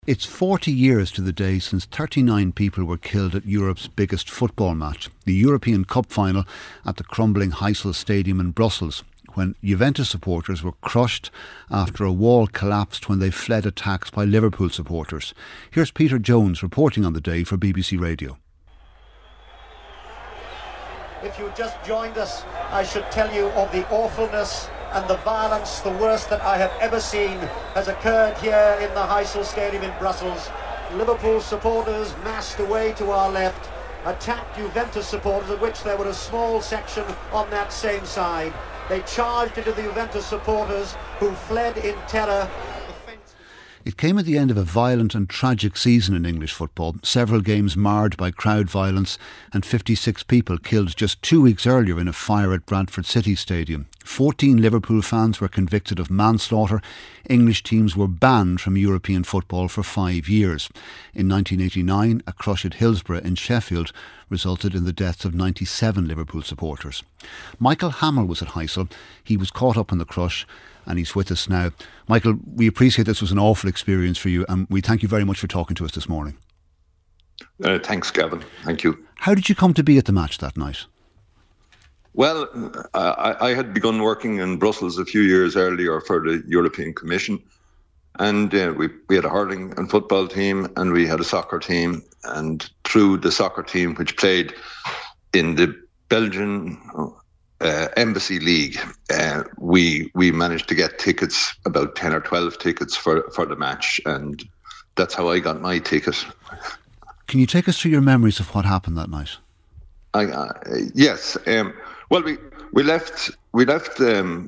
It's 40 years to the day since 39 people were killed at Europe's biggest football match, the European Cup final at the crumbling Heysel Stadium in Brussels, when Juventus supporters were crushed after a wall collapsed when they fled attacks by Liverpool supporters. Here's Peter Jones reporting on the day for BBC Radio. If you just joined us, I should tell you of the awfulness and the violence. The worst that I have ever seen has occurred here in the Heysel Stadium in Brussels. Liverpool supporters massed away to our left, attacked Juventus supporters, of which there were a small section on that same side. They charged into the Juventus supporters, who fled in terror. It came at the end of a violent and tragic season in English football, several games marred by crowd violence and 56 people killed just 2 weeks earlier in a fire at Bradford City Stadium. 14 Liverpool fans were convicted of manslaughter. English teams were banned from European football for 5 years. In 1989, a crush at Hillsborough in Sheffield resulted in the deaths of 97 Liverpool supporters. Michael Hamill was at Heysel. He was caught up in the crush and he's with us now. Michael, we appreciate this was an awful experience for you and we thank you very much for talking to us this morning. Thanks, Gavin. Thank you. How did you come to be at the match that night? Well, I had begun working in Brussels a few years earlier for the European Commission, and we had a hurling and football team and we had a soccer team, and through the soccer team, which played in the Belgian Embassy League, we managed to get tickets, about 10 or 12 tickets for the match, and that's how I got my ticket. Can you take us through your memories of what happened that night? Yes. Well, we left the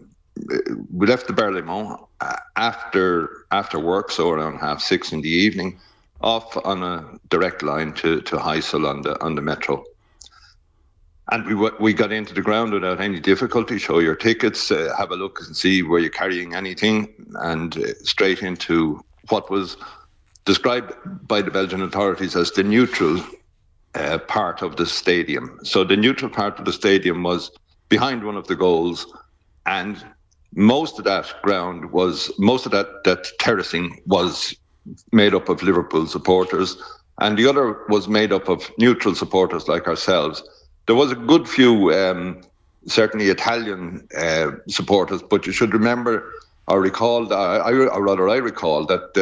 Berlaymont after work, so around 6:30 in the evening, off on a direct line to Heysel on the metro. And we got into the ground without any difficulty. Show your tickets, have a look and see were you carrying anything, and straight into what was described by the Belgian authorities as the neutral part of the stadium. So the neutral part of the stadium was behind one of the goals, and most of that terracing was made up of Liverpool supporters, and the other was made up of neutral supporters like ourselves. There was a good few, certainly Italian supporters, but you should remember or recall that I recall that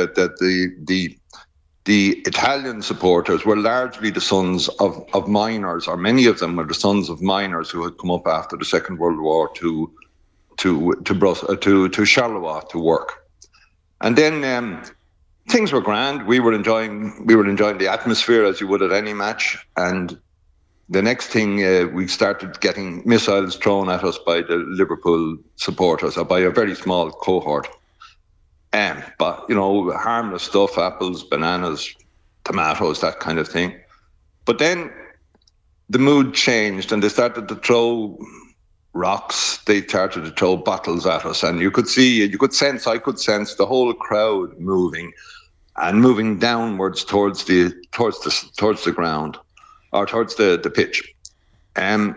the Italian supporters were largely the sons of miners, or many of them were the sons of miners who had come up after the Second World War to Charleroi to work. And then things were grand. We were enjoying the atmosphere as you would at any match. And the next thing, we started getting missiles thrown at us by the Liverpool supporters, or by a very small cohort. But, harmless stuff, apples, bananas, tomatoes, that kind of thing. But then the mood changed and they started to throw rocks, they started to throw bottles at us, and I could sense the whole crowd moving downwards towards the ground, or towards the pitch. Then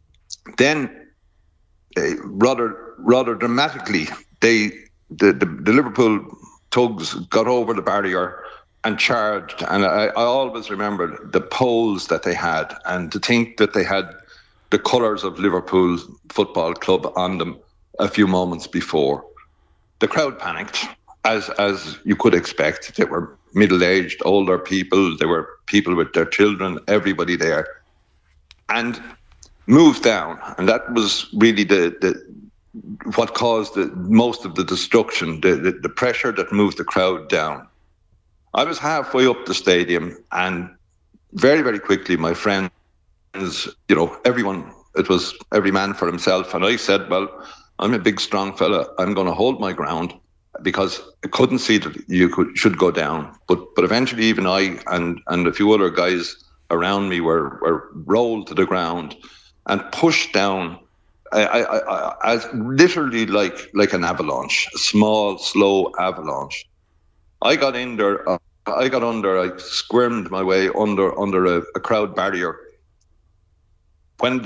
rather dramatically, the Liverpool thugs got over the barrier and charged, and I always remember the poles that they had, and to think that they had the colours of Liverpool Football Club on them a few moments before. The crowd panicked, as you could expect. They were middle-aged, older people, there were people with their children, everybody there, and moved down, and that was really what caused most of the destruction, the pressure that moved the crowd down. I was halfway up the stadium, and very, very quickly, my friends, everyone, it was every man for himself. And I said, well, I'm a big, strong fella. I'm going to hold my ground, because I couldn't see that should go down. But eventually, even I and a few other guys around me were rolled to the ground and pushed down. As literally like an avalanche, a small, slow avalanche. I got under. I squirmed my way under a crowd barrier. When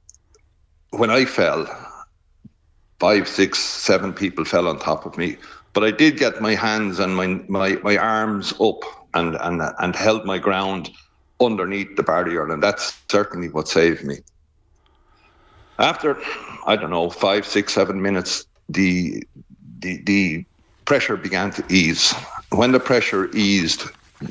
I fell, 5, 6, 7 people fell on top of me. But I did get my hands and my arms up and held my ground underneath the barrier, and that's certainly what saved me. After, I don't know, 5, 6, 7 minutes, the pressure began to ease. When the pressure eased,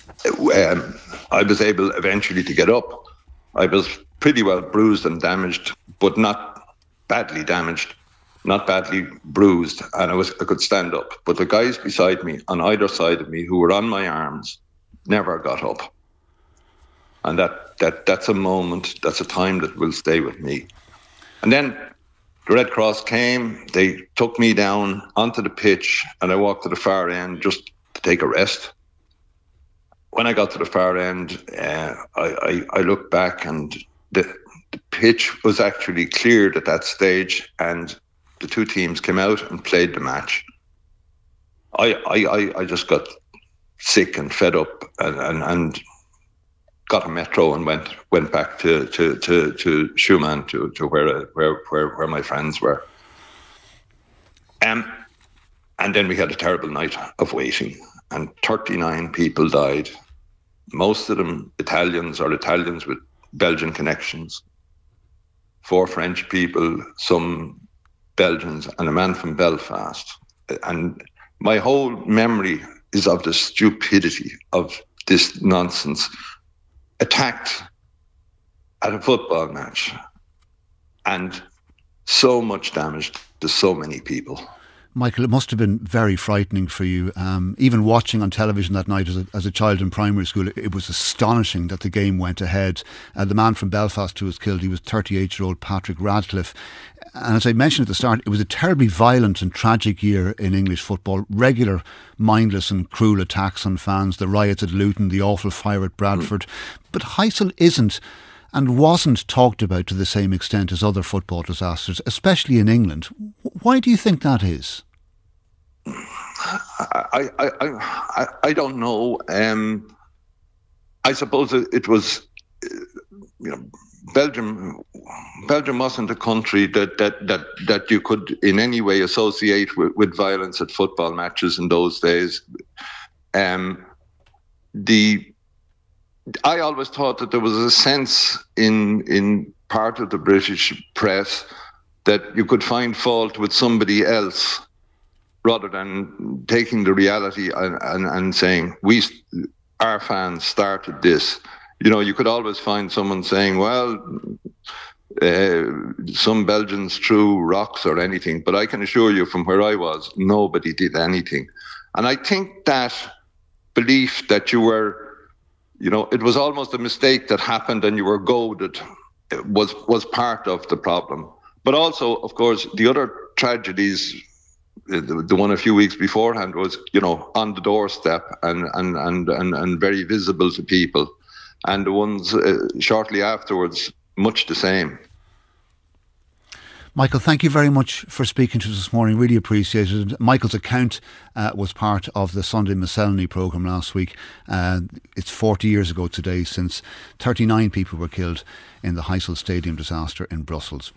I was able eventually to get up. I was pretty well bruised and damaged, but not badly damaged, not badly bruised, and I could stand up. But the guys beside me, on either side of me, who were on my arms, never got up. And that's a moment, that's a time that will stay with me. And then the Red Cross came, they took me down onto the pitch, and I walked to the far end just to take a rest. When I got to the far end, I looked back, and the pitch was actually cleared at that stage, and the two teams came out and played the match. I just got sick and fed up, and got a metro and went back to Schumann, to where my friends were. And then we had a terrible night of waiting, and 39 people died. Most of them Italians with Belgian connections. 4 French people, some Belgians, and a man from Belfast. And my whole memory is of the stupidity of this nonsense. Attacked at a football match, and so much damage to so many people. Michael, it must have been very frightening for you. Even watching on television that night as a child in primary school, it was astonishing that the game went ahead. The man from Belfast who was killed, he was 38-year-old Patrick Radcliffe. And as I mentioned at the start, it was a terribly violent and tragic year in English football. Regular mindless and cruel attacks on fans, the riots at Luton, the awful fire at Bradford. But Heysel isn't and wasn't talked about to the same extent as other football disasters, especially in England. Why do you think that is? I don't know. I suppose it was, Belgium wasn't a country that you could in any way associate with violence at football matches in those days. I always thought that there was a sense in part of the British press that you could find fault with somebody else rather than taking the reality and saying, our fans started this. You could always find someone saying, well, some Belgians threw rocks or anything, but I can assure you from where I was, nobody did anything. And I think that belief that you were, it was almost a mistake that happened and you were goaded, was part of the problem. But also, of course, the other tragedies, the one a few weeks beforehand was, on the doorstep and very visible to people. And the ones shortly afterwards, much the same. Michael, thank you very much for speaking to us this morning. Really appreciated it. Michael's account was part of the Sunday Miscellany programme last week. It's 40 years ago today since 39 people were killed in the Heysel Stadium disaster in Brussels.